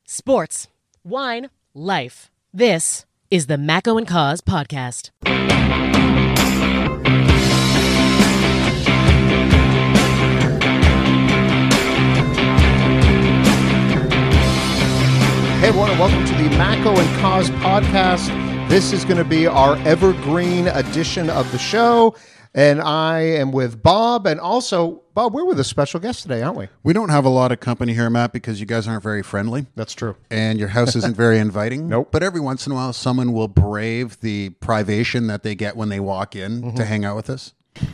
Sports, wine, life. This is the Macco and Cause podcast. Hey everyone, and welcome to the Macco and Cause podcast. This is going to be our evergreen edition of the show, and I am with Bob, and also, Bob, we're with a special guest today, aren't we? We don't have a lot of company here, Matt, because you guys aren't very friendly. That's true. And your house isn't very inviting. Nope. But every once in a while, someone will brave the privation that they get when they walk in to hang out with us.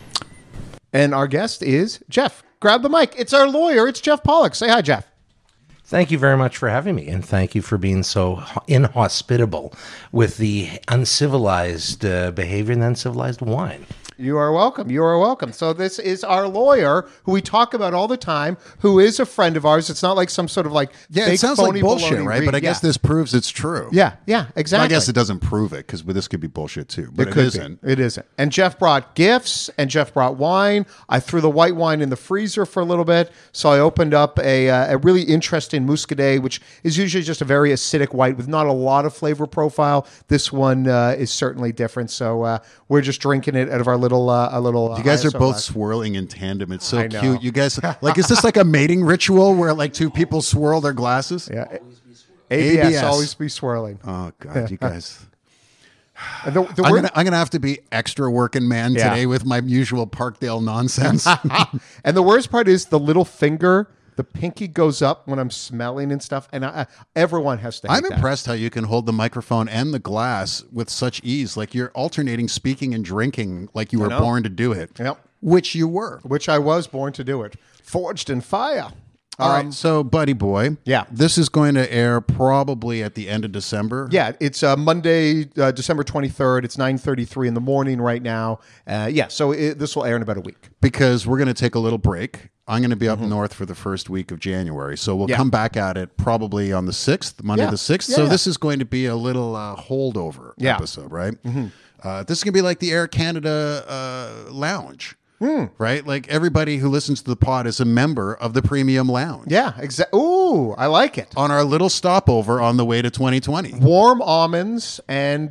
And our guest is Jeff. Grab the mic. It's our lawyer. It's Jeff Pollock. Say hi, Jeff. Thank you very much for having me, and thank you for being so inhospitable with the uncivilized behavior and uncivilized wine. You are welcome. You are welcome. So this is our lawyer, who we talk about all the time, who is a friend of ours. It's not like some sort of like Yeah, fake, it sounds phony like bullshit, baloney right? read. But I guess this proves it's true. Yeah, exactly. I guess it doesn't prove it, because this could be bullshit too. But it isn't. It isn't. And Jeff brought gifts, and Jeff brought wine. I threw the white wine in the freezer for a little bit, so I opened up a really interesting Muscadet, which is usually just a very acidic white with not a lot of flavor profile. This one is certainly different, so we're just drinking it out of our little You guys are ISO both glass. swirling in tandem. It's so I know. cute. You guys, like, is this like a mating ritual where like two people swirl their glasses? Yeah. ABS, ABS. always be swirling. Oh God, you guys. And the I'm word- gonna have to be extra working man Yeah. today with my usual Parkdale nonsense. And the worst part is the little finger, the pinky goes up when I'm smelling and stuff, and everyone has to hate I'm that. impressed how you can hold the microphone and the glass with such ease. Like you're alternating speaking and drinking like you were know. born to do it. Yep. Which you were. Which I was born to do it. Forged in fire. All right. So, buddy boy. Yeah. This is going to air probably at the end of December. Yeah, it's Monday, December 23rd. It's 9:33 in the morning right now. So this will air in about a week. Because we're going to take a little break. I'm going to be up north for the first week of January. So we'll come back at it probably on the 6th, Monday Yeah. the 6th. Yeah. So this is going to be a little holdover episode, right? This is going to be like the Air Canada lounge, right? Like everybody who listens to the pod is a member of the premium lounge. Yeah, exactly. Ooh, I like it. On our little stopover on the way to 2020. Warm almonds and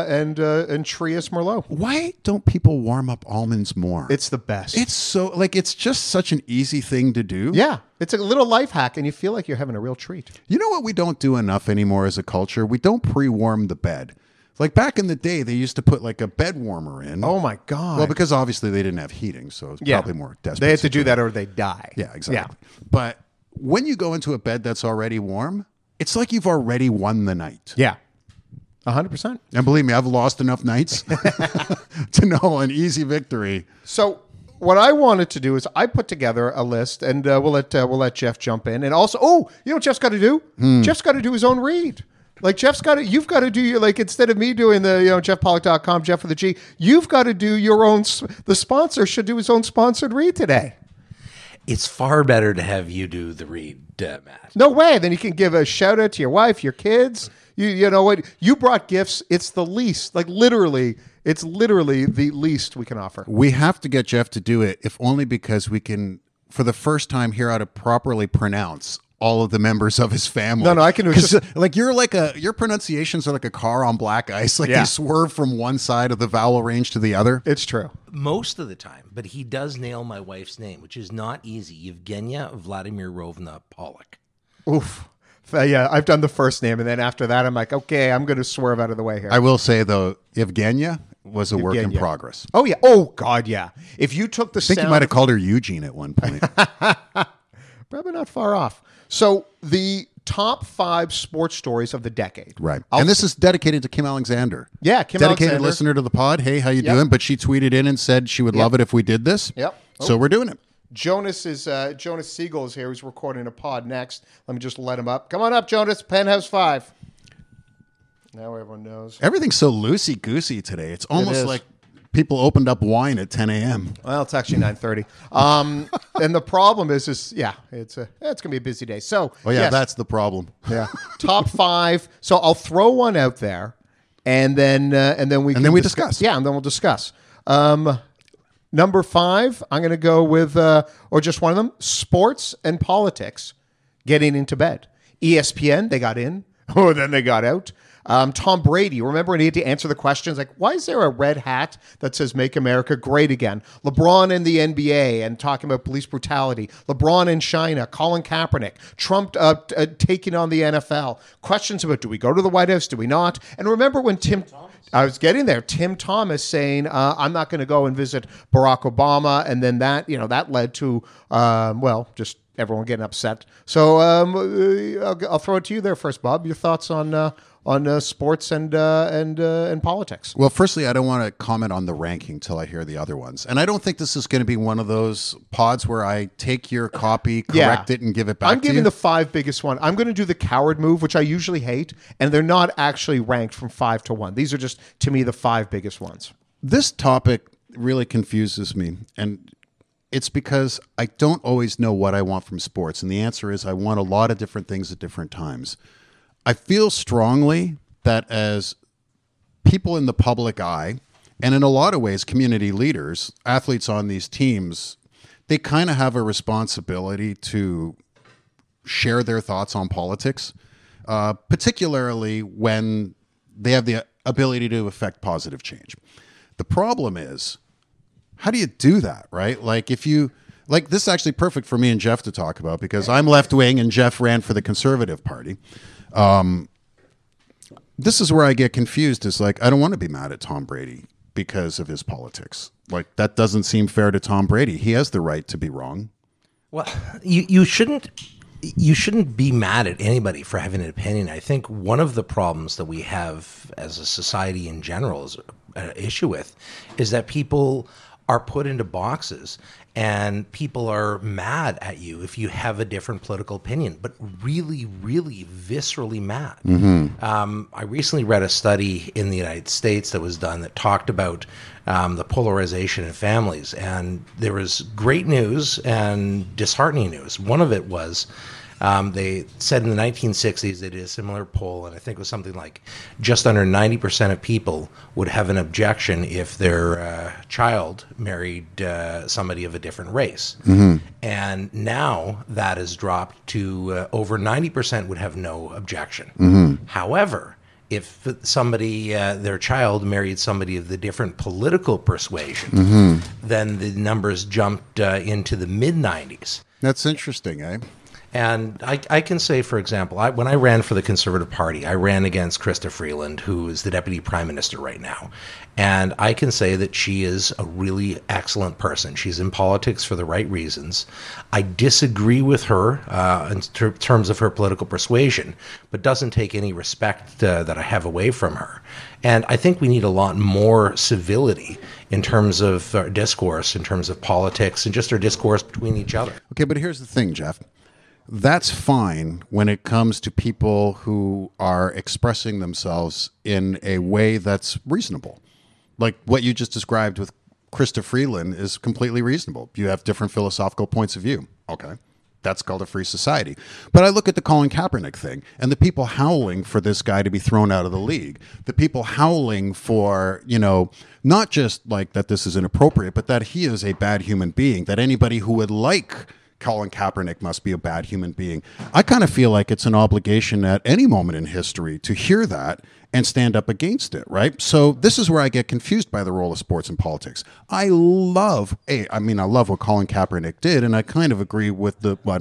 Trius Merlot. Why don't people warm up almonds more? It's the best. It's so like it's just such an easy thing to do. Yeah, it's a little life hack, and you feel like you're having a real treat. You know what we don't do enough anymore as a culture? We don't pre-warm the bed. Like back in the day, they used to put like a bed warmer in. Oh my God. Well, because obviously they didn't have heating, so it's probably more desperate. They had to do situation. that or they die. Yeah, exactly. But when you go into a bed that's already warm, it's like you've already won the night. Yeah. 100%. And believe me, I've lost enough nights to know an easy victory. So what I wanted to do is I put together a list, and we'll let Jeff jump in. And also, you know what Jeff's got to do? Jeff's got to do his own read. Like you've got to do your, like, instead of me doing the, JeffPollock.com, Jeff with a G, you've got to do your own, the sponsor should do his own sponsored read today. It's far better to have you do the read, Matt. No way. Then you can give a shout out to your wife, your kids. You know what? You brought gifts. It's the least, like literally, it's literally the least we can offer. We have to get Jeff to do it, if only because we can, for the first time, hear how to properly pronounce all of the members of his family. No, I can do it. 'Cause, like your pronunciations are like a car on black ice. Like Yeah. they swerve from one side of the vowel range to the other. It's true. Most of the time, but he does nail my wife's name, which is not easy. Evgenia Vladimirovna Pollock. Oof. Yeah, I've done the first name, and then after that, I'm like, okay, I'm going to swerve out of the way here. I will say though, Evgenia was a work in Evgenia. progress. Oh yeah. Oh God, yeah. If you took the I think you sound, might have called her Eugene at one point. probably not far off. So the top 5 sports stories of the decade. Right. I'll And this is dedicated to Kim Alexander. Yeah, Kim dedicated Alexander. listener to the pod. Hey, how you Yep. doing? But she tweeted in and said she would love it if we did this. Yep. So we're doing it. Jonas Siegel is here. He's recording a pod next. Let me just let him up. Come on up, Jonas. Penthouse 5. Now everyone knows. Everything's so loosey-goosey today. It's almost is. like people opened up wine at 10 a.m. Well, it's actually 9:30. And the problem is it's gonna be a busy day. So Oh, yeah, yes. that's the problem. Yeah. Top 5. So I'll throw one out there, and then we discuss. Yeah, and then we'll discuss. Number 5, I'm going to go with, or just one of them, sports and politics getting into bed. ESPN, they got in. Oh, then they got out. Tom Brady, remember when he had to answer the questions like, why is there a red hat that says "Make America Great Again"? LeBron in the NBA and talking about police brutality. LeBron in China. Colin Kaepernick. Trump taking on the NFL. Questions about, do we go to the White House? Do we not? And remember when I was getting there. Tim Thomas saying, I'm not going to go and visit Barack Obama. And then that led to, just everyone getting upset. So I'll throw it to you there first, Bob. Your thoughts on sports and politics? Well, firstly, I don't want to comment on the ranking till I hear the other ones. And I don't think this is going to be one of those pods where I take your copy, correct it, and give it back to you. I'm giving the 5 biggest one. I'm going to do the coward move, which I usually hate, and they're not actually ranked from 5 to 1. These are just, to me, the 5 biggest ones. This topic really confuses me, and it's because I don't always know what I want from sports. And the answer is I want a lot of different things at different times. I feel strongly that as people in the public eye, and in a lot of ways, community leaders, athletes on these teams, they kind of have a responsibility to share their thoughts on politics, particularly when they have the ability to affect positive change. The problem is, how do you do that, right? Like this is actually perfect for me and Jeff to talk about because I'm left wing and Jeff ran for the Conservative Party. This is where I get confused. Is like, I don't want to be mad at Tom Brady because of his politics. Like, that doesn't seem fair to Tom Brady. He has the right to be wrong. Well, you shouldn't be mad at anybody for having an opinion. I think one of the problems that we have as a society in general is an issue with is that people are put into boxes and people are mad at you if you have a different political opinion, but really, really viscerally mad. Mm-hmm. I recently read a study in the United States that was done that talked about the polarization in families, and there was great news and disheartening news. One of it was they said in the 1960s they did a similar poll, and I think it was something like just under 90% of people would have an objection if their child married somebody of a different race. Mm-hmm. And now that has dropped to over 90% would have no objection. Mm-hmm. However, if somebody, their child married somebody of the different political persuasion, mm-hmm. then the numbers jumped into the mid-90s. That's interesting, eh? And I can say, for example, when I ran for the Conservative Party, I ran against Chrystia Freeland, who is the Deputy Prime Minister right now. And I can say that she is a really excellent person. She's in politics for the right reasons. I disagree with her in terms of her political persuasion, but doesn't take any respect that I have away from her. And I think we need a lot more civility in terms of our discourse, in terms of politics, and just our discourse between each other. Okay, but here's the thing, Jeff. That's fine when it comes to people who are expressing themselves in a way that's reasonable. Like what you just described with Chrystia Freeland is completely reasonable. You have different philosophical points of view. Okay. That's called a free society. But I look at the Colin Kaepernick thing and the people howling for this guy to be thrown out of the league. The people howling for, not just like that this is inappropriate, but that he is a bad human being, that anybody who would like Colin Kaepernick must be a bad human being. I kind of feel like it's an obligation at any moment in history to hear that and stand up against it, right? So this is where I get confused by the role of sports in politics. I love what Colin Kaepernick did, and I kind of agree with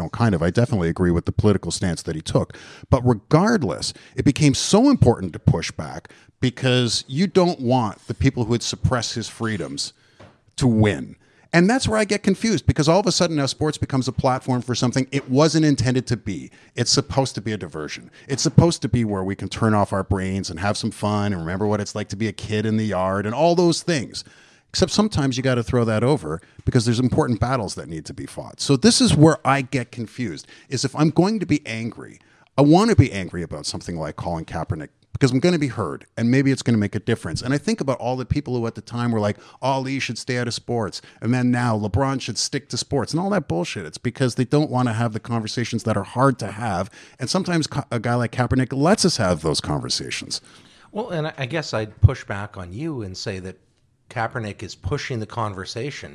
I definitely agree with the political stance that he took. But regardless, it became so important to push back because you don't want the people who would suppress his freedoms to win. And that's where I get confused because all of a sudden now sports becomes a platform for something it wasn't intended to be. It's supposed to be a diversion. It's supposed to be where we can turn off our brains and have some fun and remember what it's like to be a kid in the yard and all those things. Except sometimes you got to throw that over because there's important battles that need to be fought. So this is where I get confused, is if I'm going to be angry, I want to be angry about something like Colin Kaepernick because I'm going to be heard, and maybe it's going to make a difference. And I think about all the people who at the time were like, Ali should stay out of sports, and then now LeBron should stick to sports, and all that bullshit. It's because they don't want to have the conversations that are hard to have, and sometimes a guy like Kaepernick lets us have those conversations. Well, and I guess I'd push back on you and say that Kaepernick is pushing the conversation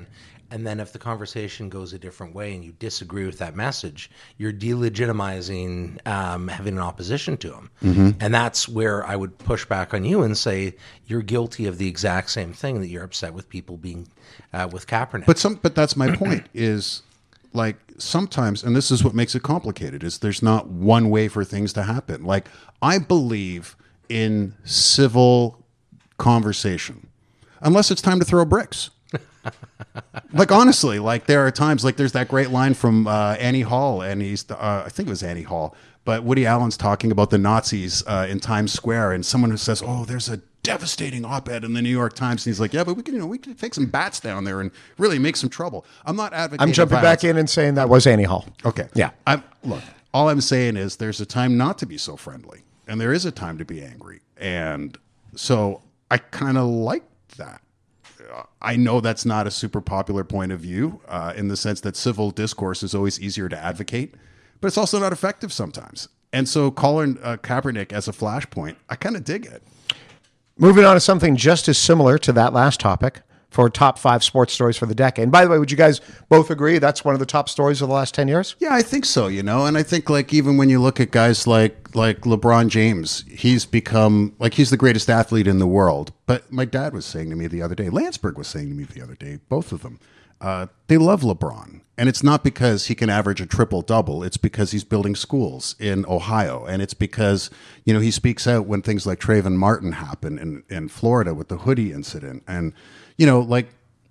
And then if the conversation goes a different way and you disagree with that message, you're delegitimizing having an opposition to him. And that's where I would push back on you and say you're guilty of the exact same thing, that you're upset with people being with Kaepernick. But that's my point is, like, sometimes, and this is what makes it complicated, is there's not one way for things to happen. Like, I believe in civil conversation, unless it's time to throw bricks. Like, honestly, like, there are times, like, there's that great line from Annie Hall, and I think it was Annie Hall, but Woody Allen's talking about the Nazis in Times Square, and someone who says, "Oh, there's a devastating op-ed in the New York Times," and he's like, "Yeah, but we could take some bats down there and really make some trouble." I'm not advocating. I'm jumping back in and saying that was Annie Hall. Okay, Yeah. Look, all I'm saying is there's a time not to be so friendly, and there is a time to be angry, and so I kind of like that. I know that's not a super popular point of view in the sense that civil discourse is always easier to advocate, but it's also not effective sometimes. And so calling Kaepernick as a flashpoint, I kind of dig it. Moving on to something just as similar to that last topic for top 5 sports stories for the decade. And by the way, would you guys both agree that's one of the top stories of the last 10 years? Yeah, I think so, and I think, like, even when you look at guys like LeBron James, he's become, like, he's the greatest athlete in the world. But my dad was saying to me the other day, Landsberg was saying to me the other day, both of them, they love LeBron. And it's not because he can average a triple-double. It's because he's building schools in Ohio. And it's because, he speaks out when things like Trayvon Martin happen in Florida with the hoodie incident. And, like,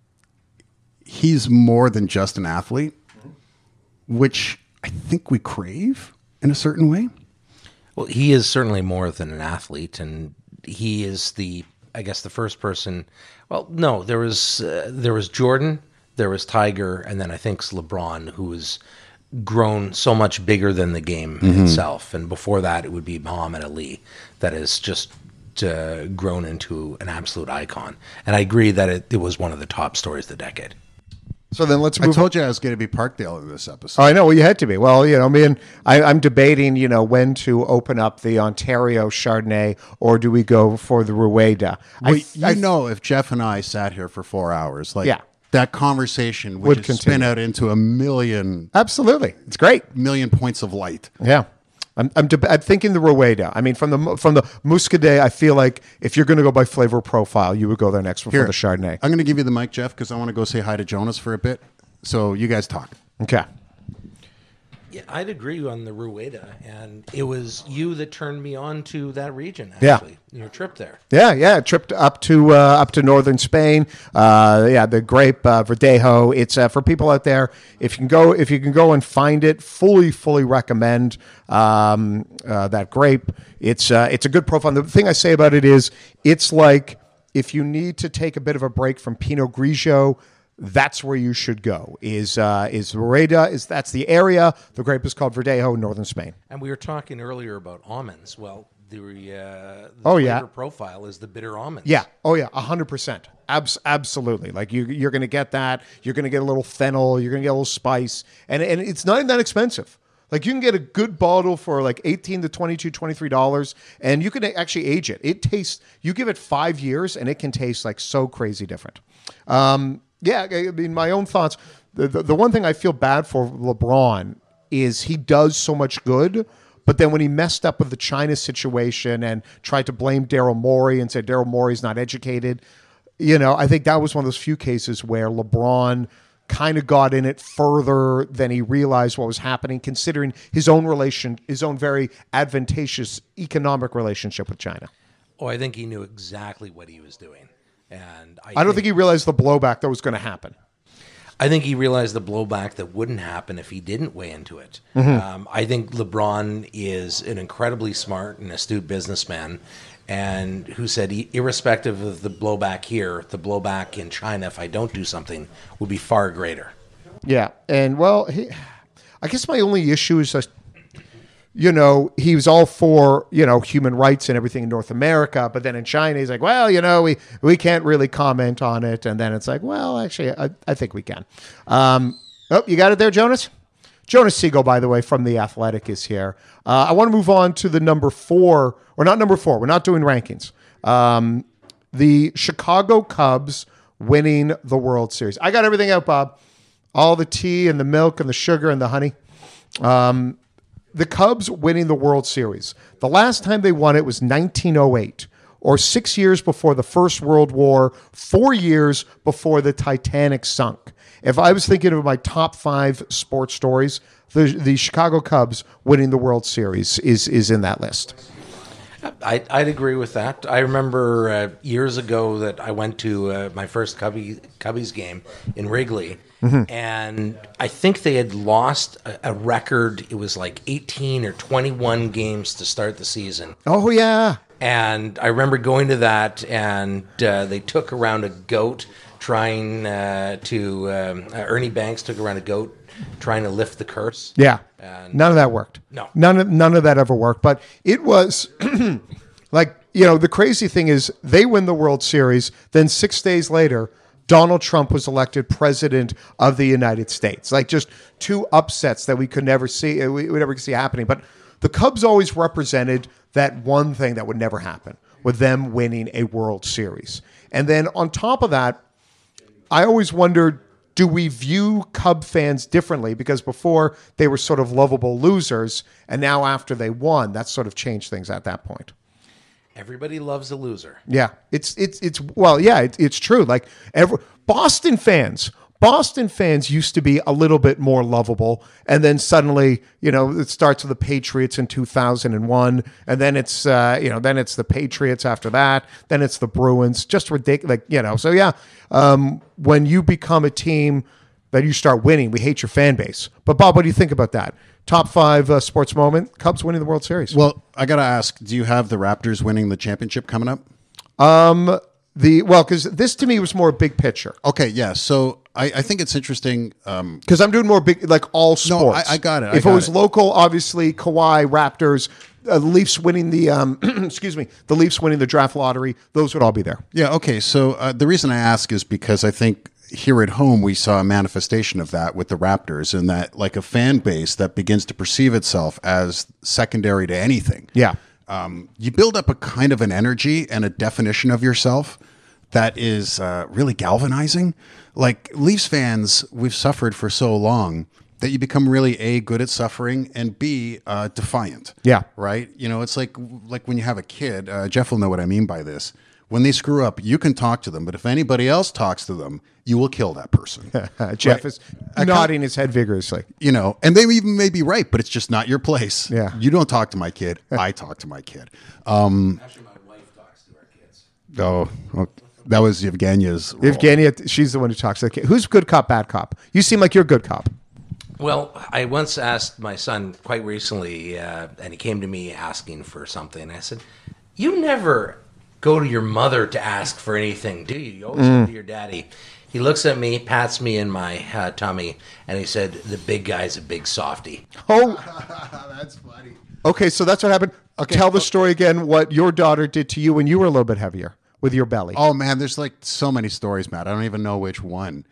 he's more than just an athlete, which I think we crave in a certain way. Well, he is certainly more than an athlete, and he is the first person. Well, no, there was Jordan, there was Tiger, and then I think it's LeBron, who has grown so much bigger than the game itself. And before that, it would be Muhammad Ali, that has just grown into an absolute icon. And I agree that it was one of the top stories of the decade. So then let's I move. told you I was going to be Parkdale in this episode. Oh, I know. Well, you had to be. Well, I'm debating, when to open up the Ontario Chardonnay or do we go for the Rueda? If Jeff and I sat here for 4 hours, like, Yeah. that conversation would just spin out into a million. Absolutely. It's great. Million points of light. Yeah. I'm thinking the Rueda. I mean, from the Muscadet, I feel like if you're going to go by flavor profile, you would go there next before the Chardonnay. I'm going to give you the mic, Jeff, because I want to go say hi to Jonas for a bit. So you guys talk. Okay. Yeah, I'd agree on the Rueda, and it was you that turned me on to that region. Actually, your trip there. Yeah, tripped up to northern Spain. The grape Verdejo. It's for people out there. If you can go and find it, fully recommend that grape. It's a good profile. And the thing I say about it is, it's like if you need to take a bit of a break from Pinot Grigio, that's where you should go. Is Rueda? That's the area. The grape is called Verdejo, northern Spain. And we were talking earlier about almonds. Well, the flavor profile is the bitter almonds. Yeah. Oh yeah. 100%. Absolutely. Like you're going to get that. You're going to get a little fennel. You're going to get a little spice, and it's not even that expensive. Like you can get a good bottle for like $18 to $22, $23, and you can actually age it. It tastes. You give it 5 years, and it can taste like so crazy different. Yeah, I mean, my own thoughts. The one thing I feel bad for LeBron is he does so much good, but then when he messed up with the China situation and tried to blame Daryl Morey and said Daryl Morey's not educated, I think that was one of those few cases where LeBron kind of got in it further than he realized what was happening, considering his own very advantageous economic relationship with China. Oh, I think he knew exactly what he was doing. And I don't think he realized the blowback that was going to happen. I think he realized the blowback that wouldn't happen if he didn't weigh into it. I think LeBron is an incredibly smart and astute businessman, and who said, irrespective of the blowback here, the blowback in China, if I don't do something, will be far greater. Yeah, and well, I guess my only issue is just, he was all for, human rights and everything in North America. But then in China, he's like, well, we can't really comment on it. And then it's like, well, actually, I think we can. You got it there, Jonas? Jonas Siegel, by the way, from The Athletic is here. I want to move on to the number 4, or not number 4. We're not doing rankings. The Chicago Cubs winning the World Series. I got everything out, Bob. All the tea and the milk and the sugar and the honey. The Cubs winning the World Series. The last time they won it was 1908, or 6 years before the First World War, 4 years before the Titanic sunk. If I was thinking of my top 5 sports stories, the Chicago Cubs winning the World Series is in that list. I'd agree with that. I remember years ago that I went to my first Cubbies game in Wrigley, and I think they had lost a record. It was like 18 or 21 games to start the season. Oh, yeah. And I remember going to that, and they took around a goat trying Ernie Banks took around a goat trying to lift the curse. Yeah. And none of that worked. No. None of that ever worked. But it was like, the crazy thing is they win the World Series. Then 6 days later, Donald Trump was elected president of the United States. Like just two upsets that we could never see, we would never see happening. But the Cubs always represented that one thing that would never happen, with them winning a World Series. And then on top of that, I always wondered, do we view Cub fans differently? Because before they were sort of lovable losers, and now after they won, that sort of changed things at that point. Everybody loves a loser. Yeah, it's true. Like Boston fans used to be a little bit more lovable, and then suddenly, it starts with the Patriots in 2001, and then it's the Patriots after that, then it's the Bruins. Just ridiculous, So yeah, when you become a team that you start winning, we hate your fan base. But Bob, what do you think about that? Top 5 sports moment: Cubs winning the World Series. Well, I got to ask: do you have the Raptors winning the championship coming up? Because this to me was more big picture. Okay, yeah. So I think it's interesting because I'm doing more big, like all sports. No, I got it. If it was local, obviously Kawhi, Raptors, Leafs winning the the Leafs winning the draft lottery, those would all be there. Yeah. Okay. So the reason I ask is because I think here at home we saw a manifestation of that with the Raptors, and that like a fan base that begins to perceive itself as secondary to anything. Yeah. You build up a kind of an energy and a definition of yourself that is really galvanizing. Like Leafs fans, we've suffered for so long that you become really A, good at suffering, and B, defiant. Yeah. Right? It's like when you have a kid, Jeff will know what I mean by this. When they screw up, you can talk to them, but if anybody else talks to them, you will kill that person. Jeff is nodding his head vigorously. And they even may be right, but it's just not your place. Yeah. You don't talk to my kid. I talk to my kid. Actually, my wife talks to our kids. Oh, that was Evgenia's role. Evgenia, she's the one who talks to the kid. Who's good cop, bad cop? You seem like you're a good cop. Well, I once asked my son quite recently, and he came to me asking for something. I said, "You never go to your mother to ask for anything, do you? You always go to your daddy." He looks at me, pats me in my tummy, and he said, "The big guy's a big softy." Oh, That's funny. okay. So that's what happened. Tell the story again. What your daughter did to you when you were a little bit heavier with your belly. Oh man, there's like so many stories, Matt. I don't even know which one.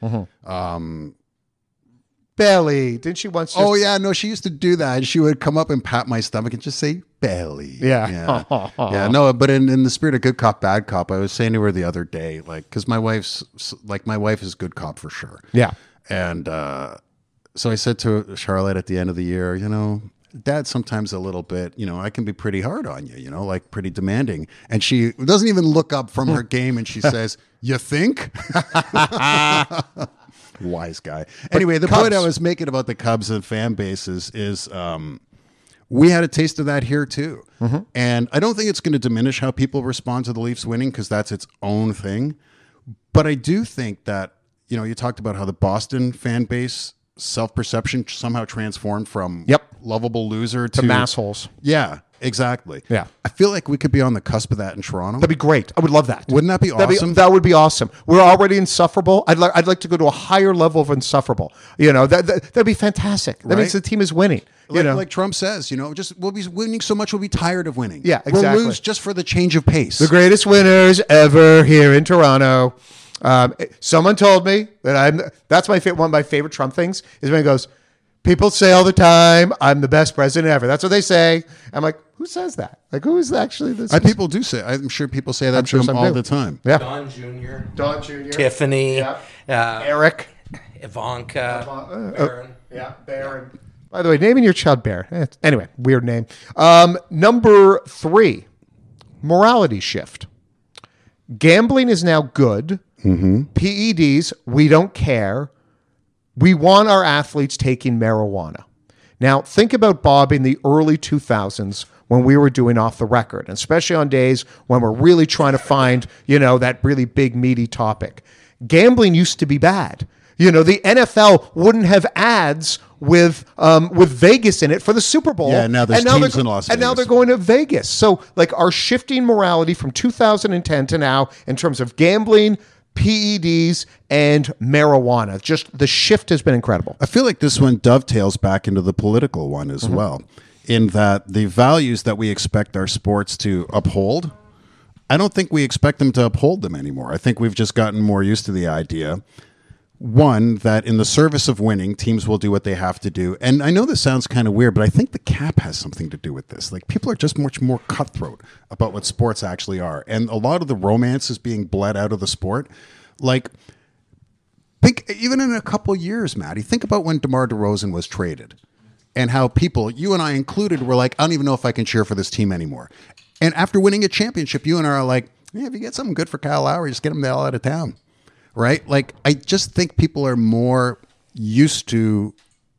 Belly. Didn't she once? Oh yeah, no, she used to do that. She would come up and pat my stomach and just say belly. Yeah. Yeah. No, but in the spirit of good cop, bad cop, I was saying to her the other day, like, because my wife is good cop for sure. Yeah. And so I said to Charlotte at the end of the year, Dad, sometimes a little bit, I can be pretty hard on you, like pretty demanding. And she doesn't even look up from her game, and she says, "You think?" Wise guy. Anyway, the point I was making about the Cubs and fan bases is we had a taste of that here too. And I don't think it's going to diminish how people respond to the Leafs winning, because that's its own thing. But I do think that, you talked about how the Boston fan base self-perception somehow transformed from lovable loser to massholes. Yeah, exactly. Yeah. I feel like we could be on the cusp of that in Toronto. That'd be great. I would love that. Wouldn't that be awesome? That would be awesome. We're already insufferable. I'd like to go to a higher level of insufferable. That'd be fantastic. That means the team is winning. Like Trump says, just we'll be winning so much we'll be tired of winning. Yeah, exactly. We'll lose just for the change of pace. The greatest winners ever here in Toronto. Someone told me that that's one of my favorite Trump things is when he goes, People say all the time, I'm the best president ever. That's what they say. I'm like, who says that? Like, who is actually this? People do say. I'm sure people say that to him all the time. Yeah. Don Jr., Tiffany, Eric, Ivanka, Barron. Barron. By the way, naming your child Bear. Anyway, weird name. Number 3, morality shift. Gambling is now good. PEDs, we don't care. We want our athletes taking marijuana. Now, think about, Bob, in the early 2000s when we were doing Off the Record, and especially on days when we're really trying to find, that really big, meaty topic. Gambling used to be bad. The NFL wouldn't have ads with Vegas in it for the Super Bowl. Yeah, now there's teams in Las Vegas. And now they're going to Vegas. So, our shifting morality from 2010 to now in terms of gambling, PEDs, and marijuana. Just the shift has been incredible. I feel like this one dovetails back into the political one as well, in that the values that we expect our sports to uphold, I don't think we expect them to uphold them anymore. I think we've just gotten more used to the idea, one, that in the service of winning, teams will do what they have to do. And I know this sounds kind of weird, but I think the cap has something to do with this. Like, people are just much more cutthroat about what sports actually are. And a lot of the romance is being bled out of the sport. Like, think even in a couple years, Matty, think about when DeMar DeRozan was traded and how people, you and I included, were like, I don't even know if I can cheer for this team anymore. And after winning a championship, you and I are like, yeah, if you get something good for Kyle Lowry, just get him the hell out of town. Right? Like, I just think people are more used to,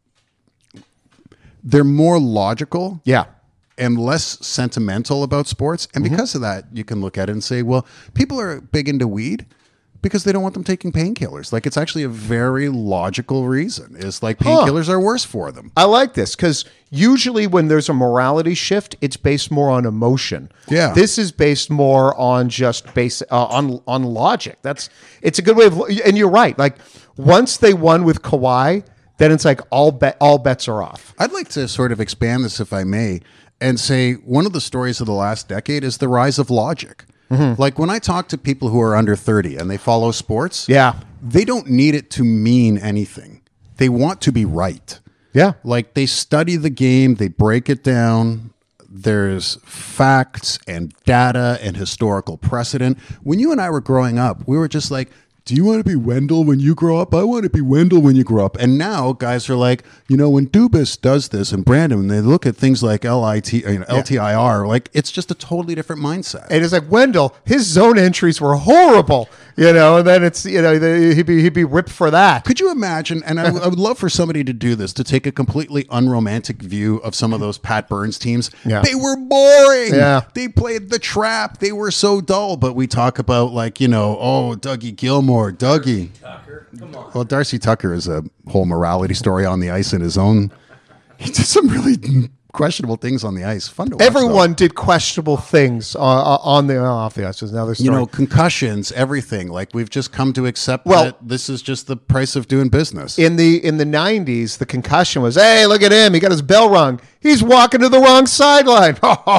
they're more logical. Yeah. And less sentimental about sports. And because of that, you can look at it and say, well, people are big into weed because they don't want them taking painkillers. Like, it's actually a very logical reason. It's like painkillers are worse for them. I like this because usually when there's a morality shift, it's based more on emotion. Yeah. This is based more on just on logic. It's a good way of, and you're right. Like, once they won with Kawhi, then it's like all bets are off. I'd like to sort of expand this, if I may, and say one of the stories of the last decade is the rise of logic. Like, when I talk to people who are under 30 and they follow sports, they don't need it to mean anything. They want to be right. Yeah. Like, they study the game, they break it down. There's facts and data and historical precedent. When you and I were growing up, we were just like, do you want to be Wendell when you grow up? I want to be Wendell when you grow up. And now guys are like, when Dubas does this and Brandon, when they look at things like LTIR, like, it's just a totally different mindset. And it's like, Wendell, his zone entries were horrible, and then it's, he'd be ripped for that. Could you imagine? And I would love for somebody to do this, to take a completely unromantic view of some of those Pat Burns teams. Yeah. They were boring. Yeah. They played the trap. They were so dull. But we talk about, like, Dougie Gilmore. Dougie Tucker, come on. Well, Darcy Tucker is a whole morality story on the ice in his own. He did some really questionable things on the ice. Fun to watch. Everyone did questionable things on the off the ice. There's another story. Concussions, everything. Like, we've just come to accept that this is just the price of doing business. In the 90s, the concussion was, hey, look at him. He got his bell rung. He's walking to the wrong sideline.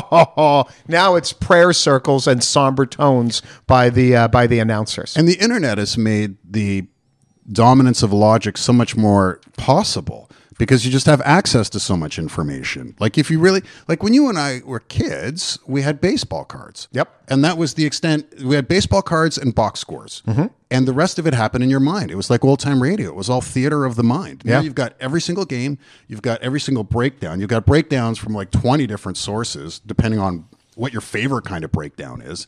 Now it's prayer circles and somber tones by the announcers. And the internet has made the dominance of logic so much more possible, because you just have access to so much information. Like, if you really, like, when you and I were kids, we had baseball cards. Yep. And that was the extent. We had baseball cards and box scores. And the rest of it happened in your mind. It was like old-time radio. It was all theater of the mind. Now you've got every single game. You've got every single breakdown. You've got breakdowns from like 20 different sources, depending on what your favorite kind of breakdown is.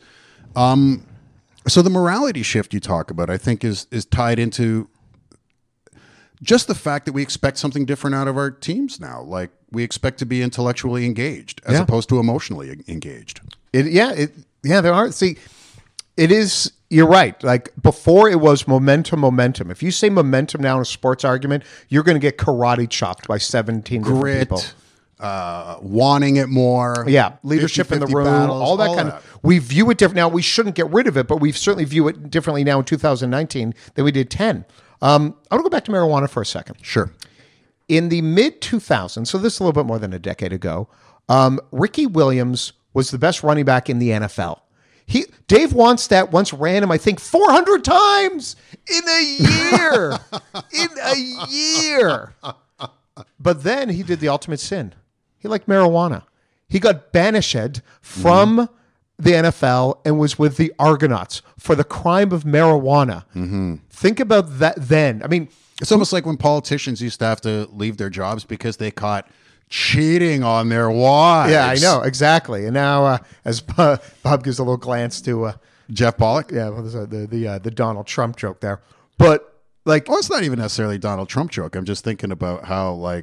So the morality shift you talk about, I think, is tied into just the fact that we expect something different out of our teams now. Like, we expect to be intellectually engaged as opposed to emotionally engaged. There are. See, it is. You're right. Like, before, it was momentum. If you say momentum now in a sports argument, you're going to get karate chopped by 17 different people. Wanting it more. Yeah, leadership in the room, battles, all that kind of. We view it different now. We shouldn't get rid of it, but we certainly view it differently now in 2019 than we did 10. I want to go back to marijuana for a second. Sure. In the mid-2000s, so this is a little bit more than a decade ago, Ricky Williams was the best running back in the NFL. Dave Wannstedt once ran him, I think, 400 times in a year. But then he did the ultimate sin. He liked marijuana. He got banished from the NFL and was with the Argonauts for the crime of marijuana. Think about that then. I mean, It's almost like when politicians used to have to leave their jobs because they caught cheating on their wives. yeah, I know, exactly. And now, as Bob gives a little glance to, Jeff Pollock? yeah, what is that? The Donald Trump joke there. But, like, Well, it's not even necessarily Donald Trump joke. I'm just thinking about how, like,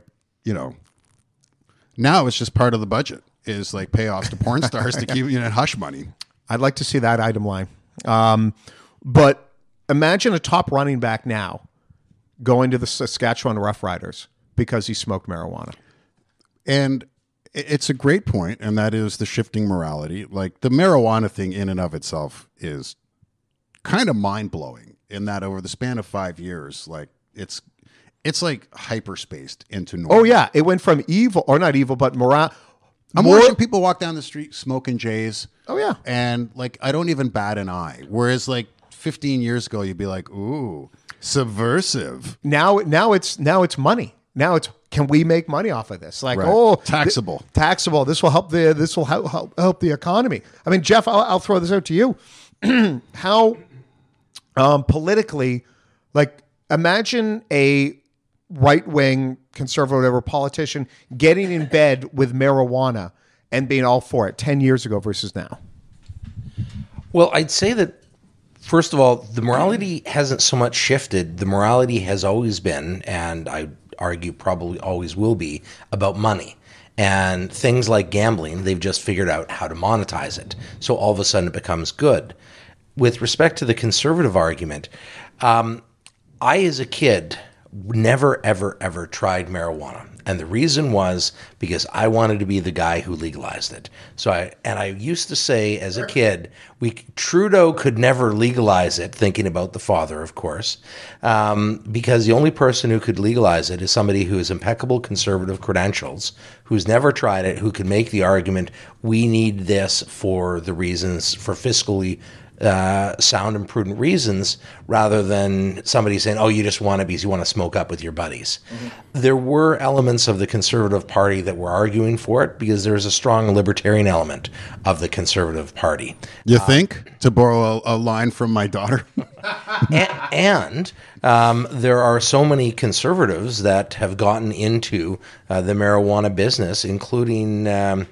now it's just part of the budget is like payoffs to porn stars to keep hush money. I'd like to see that item line. But imagine a top running back now going to the Saskatchewan Roughriders because he smoked marijuana. And it's a great point, and that is the shifting morality. Like the marijuana thing in and of itself is kind of mind-blowing in that over the span of 5 years, like it's like hyperspaced into normal. Oh, yeah. It went from evil, or not evil, but moral. I'm watching people walk down the street smoking J's. Oh, yeah. And like I don't even bat an eye. Whereas like 15 years ago, you'd be like, ooh, subversive. Now it's money. Now it's, can we make money off of this? Like, Right. Taxable. Taxable. This will help help the economy. I mean, Jeff, I'll throw this out to you. How politically, like, imagine a right-wing conservative, whatever politician getting in bed with marijuana and being all for it 10 years ago versus now. Well, I'd say that, first of all, the morality hasn't so much shifted. The morality has always been, and I argue probably always will be, about money. And things like gambling, they've just figured out how to monetize it. So all of a sudden it becomes good. With respect to the conservative argument, I, as a kid, never, ever, ever tried marijuana. And the reason was because I wanted to be the guy who legalized it. So I used to say as a kid, Trudeau could never legalize it, thinking about the father, of course, because the only person who could legalize it is somebody who has impeccable conservative credentials, who's never tried it, who can make the argument, we need this for the reasons, for fiscally sound and prudent reasons, rather than somebody saying, oh, you just want it because you want to smoke up with your buddies. There were elements of the Conservative Party that were arguing for it because there's a strong libertarian element of the Conservative Party. You think, to borrow a line from my daughter? And there are so many conservatives that have gotten into the marijuana business, including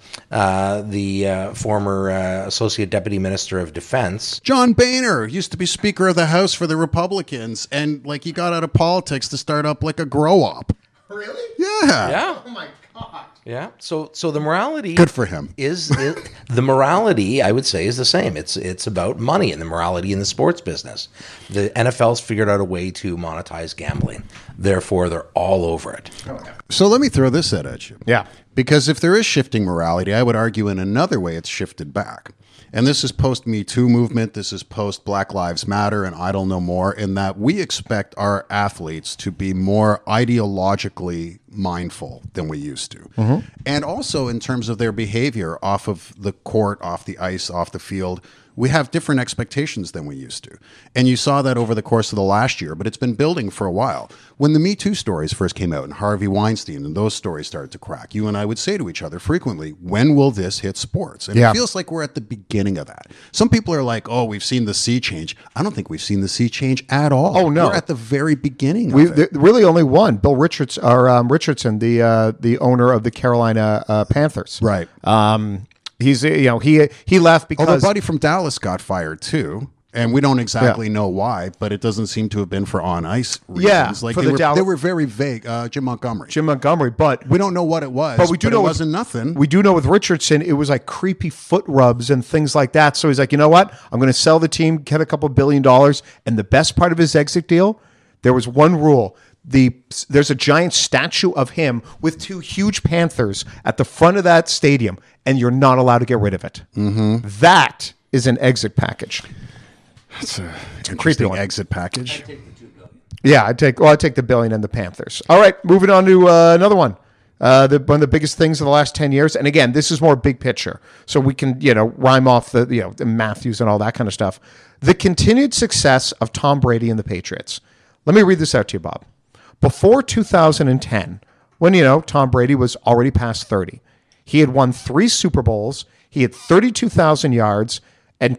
the former Associate Deputy Minister of Defense. John Boehner used to be Speaker of the House for the Republicans, and like he got out of politics to start up like a grow-op. Really? Yeah. Yeah. Oh, my God. Yeah. So the morality Good for him. The morality, I would say, is the same. It's about money and the morality in the sports business. The NFL's figured out a way to monetize gambling. Therefore, they're all over it. So let me throw this at you. Yeah. Because if there is shifting morality, I would argue in another way it's shifted back. And this is post-Me Too movement. This is post-Black Lives Matter and Idle No More, in that we expect our athletes to be more ideologically mindful than we used to. And also in terms of their behavior off of the court, off the ice, off the field, we have different expectations than we used to. And you saw that over the course of the last year, but it's been building for a while. When the Me Too stories first came out and Harvey Weinstein and those stories started to crack, you and I would say to each other frequently, when will this hit sports? And Yeah. it feels like we're at the beginning of that. Some people are like, oh, we've seen the sea change. I don't think we've seen the sea change at all. Oh, no. We're at the very beginning of it. There really only one, Bill Richardson, the owner of the Carolina Panthers. Right. He's he left because Although buddy from Dallas got fired too. And we don't exactly know why, but it doesn't seem to have been for on-ice reasons. Yeah, like for they were very vague. Jim Montgomery. but We don't know what it was, But we do know it with- wasn't nothing. we do know with Richardson, it was like creepy foot rubs and things like that. So he's like, you know what? I'm going to sell the team, get a couple $1 billion. And the best part of his exit deal, there was one rule. There's a giant statue of him with two huge panthers at the front of that stadium, and you're not allowed to get rid of it. That is an exit package. That's a creepy interesting one. exit package. Yeah, I'd take the $1 billion and the Panthers. All right, moving on to another one. One of the biggest things of the last 10 years. And again, this is more big picture. So we can, rhyme off the Matthews and all that kind of stuff. The continued success of Tom Brady and the Patriots. Let me read this out to you, Bob. Before 2010, when, Tom Brady was already past 30. He had won 3 Super Bowls. He had 32,000 yards and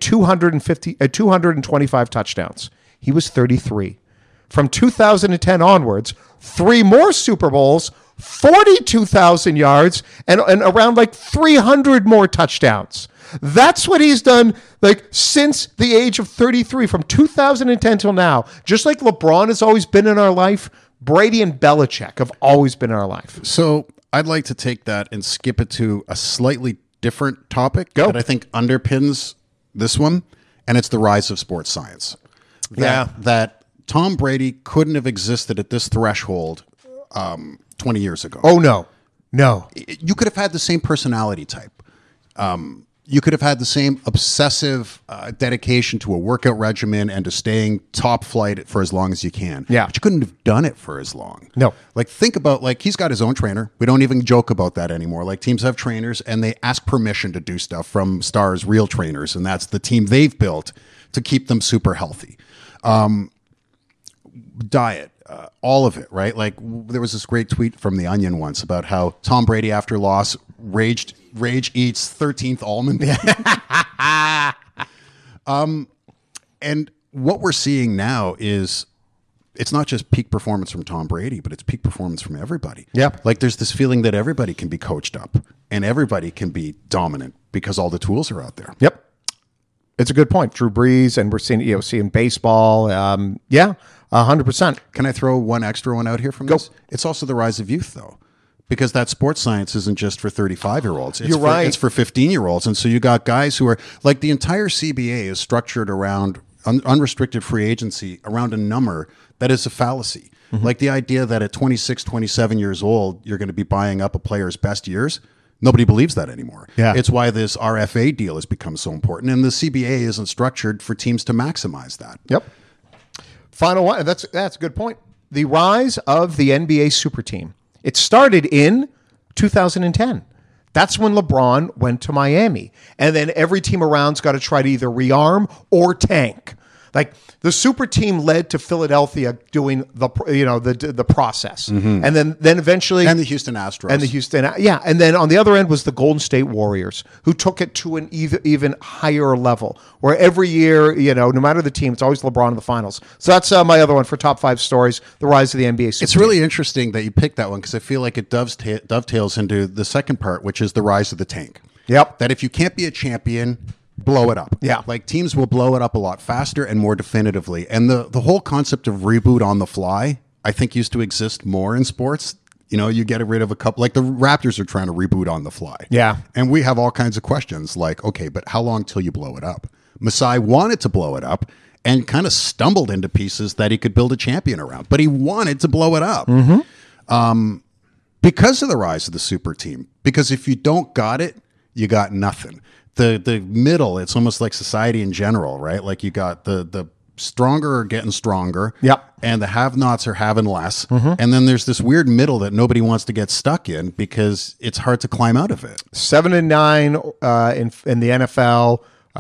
225 touchdowns. He was 33. From 2010 onwards, 3 more Super Bowls, 42,000 yards, and around 300 more touchdowns. That's what he's done since the age of 33, from 2010 till now. Just like LeBron has always been in our life, Brady and Belichick have always been in our life. So I'd like to take that and skip it to a slightly different topic that I think underpins this one, and it's the rise of sports science. That Tom Brady couldn't have existed at this threshold 20 years ago. Oh, no. You could have had the same personality type. You could have had the same obsessive dedication to a workout regimen and to staying top flight for as long as you can. Yeah. But you couldn't have done it for as long. No. Think about, he's got his own trainer. We don't even joke about that anymore. Teams have trainers and they ask permission to do stuff from stars' real trainers. And that's the team they've built to keep them super healthy. Diet. All of it, right? There was this great tweet from The Onion once about how Tom Brady, after loss, rage eats 13th almond. And what we're seeing now is it's not just peak performance from Tom Brady, but it's peak performance from everybody. Yeah. There's this feeling that everybody can be coached up and everybody can be dominant because all the tools are out there. Yep. It's a good point. Drew Brees, and we're seeing baseball. 100%. Can I throw one extra one out here from this? It's also the rise of youth, though, because that sports science isn't just for 35-year-olds. You're right. It's for 15-year-olds. And so you got guys who are the entire CBA is structured around unrestricted free agency, around a number that is a fallacy. Mm-hmm. The idea that at 26, 27 years old, you're going to be buying up a player's best years. Nobody believes that anymore. Yeah. It's why this RFA deal has become so important. And the CBA isn't structured for teams to maximize that. Yep. Final one. That's a good point. The rise of the NBA super team. It started in 2010. That's when LeBron went to Miami. And then every team around's got to try to either rearm or tank. The super team led to Philadelphia doing the process, and then eventually and the Houston Astros and then on the other end was the Golden State Warriors, who took it to an even higher level, where every year, no matter the team, it's always LeBron in the finals. So that's my other one for top 5 stories: the rise of the NBA super It's really interesting that you picked that one, because I feel like it dovetails into the second part, which is the rise of the tank. Yep. That if you can't be a champion, blow it up. Yeah. Teams will blow it up a lot faster and more definitively. And the whole concept of reboot on the fly, I think, used to exist more in sports. You get rid of a couple, the Raptors are trying to reboot on the fly. Yeah. And we have all kinds of questions okay, but how long till you blow it up? Masai wanted to blow it up and kind of stumbled into pieces that he could build a champion around, but he wanted to blow it up. Mm-hmm. Because of the rise of the super team. Because if you don't got it, you got nothing. The middle, it's almost like society in general, right? You got the stronger are getting stronger. Yep. And the have-nots are having less. Mm-hmm. And then there's this weird middle that nobody wants to get stuck in because it's hard to climb out of it. 7-9 in the NFL.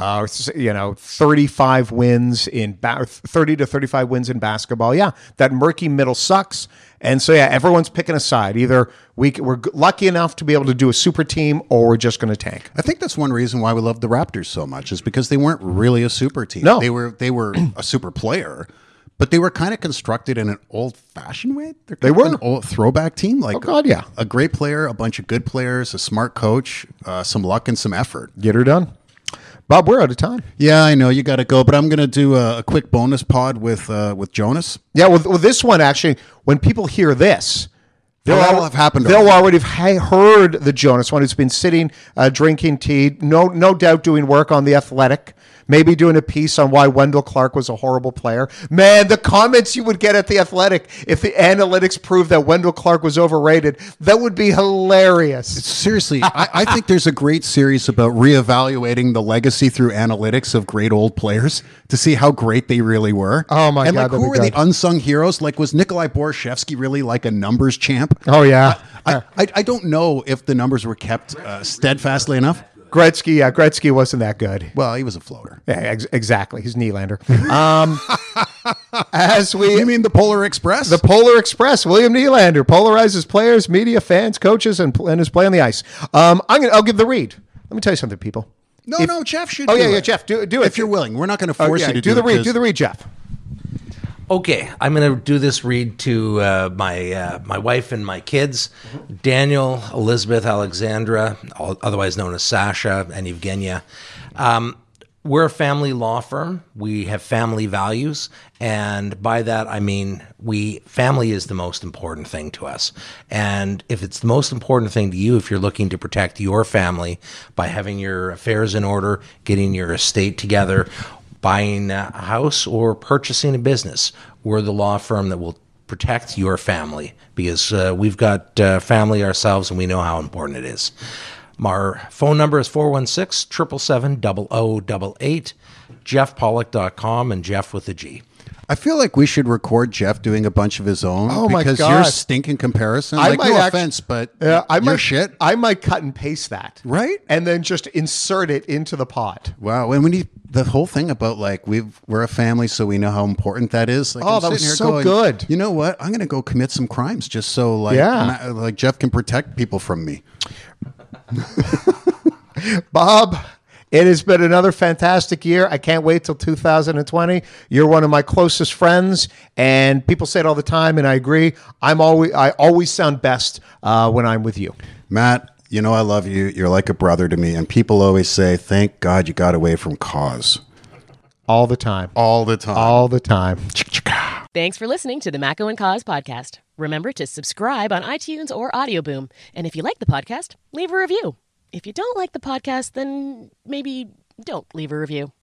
35 wins in 30 to 35 wins in basketball. Yeah, that murky middle sucks. And so, everyone's picking a side. Either we're lucky enough to be able to do a super team, or we're just going to tank. I think that's one reason why we love the Raptors so much, is because they weren't really a super team. No. They were a super player, but they were kind of constructed in an old-fashioned way. They were an old throwback team. Oh, God, yeah. A great player, a bunch of good players, a smart coach, some luck and some effort. Get her done. Bob, we're out of time. Yeah, I know you got to go, but I'm going to do a quick bonus pod with Jonas. Yeah, well, this one actually, when people hear this, that'll have happened. They'll already have heard the Jonas one, who's been sitting, drinking tea, no doubt doing work on The Athletic. Maybe doing a piece on why Wendell Clark was a horrible player. Man, the comments you would get at The Athletic if the analytics proved that Wendell Clark was overrated, that would be hilarious. Seriously, I think there's a great series about reevaluating the legacy through analytics of great old players to see how great they really were. Oh, my God. And who were the unsung heroes? Was Nikolai Borshevsky really a numbers champ? Oh, yeah. I don't know if the numbers were kept steadfastly enough. Gretzky wasn't that good. Well, he was a floater. Yeah, exactly. He's Nylander. As we You mean the Polar Express? The Polar Express, William Nylander, polarizes players, media, fans, coaches, and his play on the ice. I'll give the read. Let me tell you something, people. No, Jeff should. Oh do yeah, it. Jeff, do it if you're willing. We're not going to force you to do the it read. 'cause- Do the read, Jeff. Okay, I'm going to do this read to my wife and my kids, Daniel, Elizabeth, Alexandra, otherwise known as Sasha, and Evgenia. We're a family law firm. We have family values, and by that I mean family is the most important thing to us. And if it's the most important thing to you, if you're looking to protect your family by having your affairs in order, getting your estate together, buying a house, or purchasing a business, we're the law firm that will protect your family, because we've got family ourselves and we know how important it is. Our phone number is 416-777-0088, jeffpollock.com, and Jeff with a G. I feel like we should record Jeff doing a bunch of his own. Oh, my because God. your stinking comparison. I Like, might no act- offense, but I your might, shit. I might cut and paste that. Right? And then just insert it into the pod. Wow. And when you the whole thing about like we're a family, so we know how important that is. Like, Oh, I'm that was sitting here so going, good. You know what? I'm going to go commit some crimes just so like Yeah. like Jeff can protect people from me. Bob, it has been another fantastic year. I can't wait till 2020. You're one of my closest friends, and people say it all the time, and I agree. I always sound best when I'm with you. Matt, you know I love you. You're like a brother to me. And people always say, thank God you got away from cause. All the time. All the time. All the time. Thanks for listening to the Mako and Cause podcast. Remember to subscribe on iTunes or Audio Boom. And if you like the podcast, leave a review. If you don't like the podcast, then maybe don't leave a review.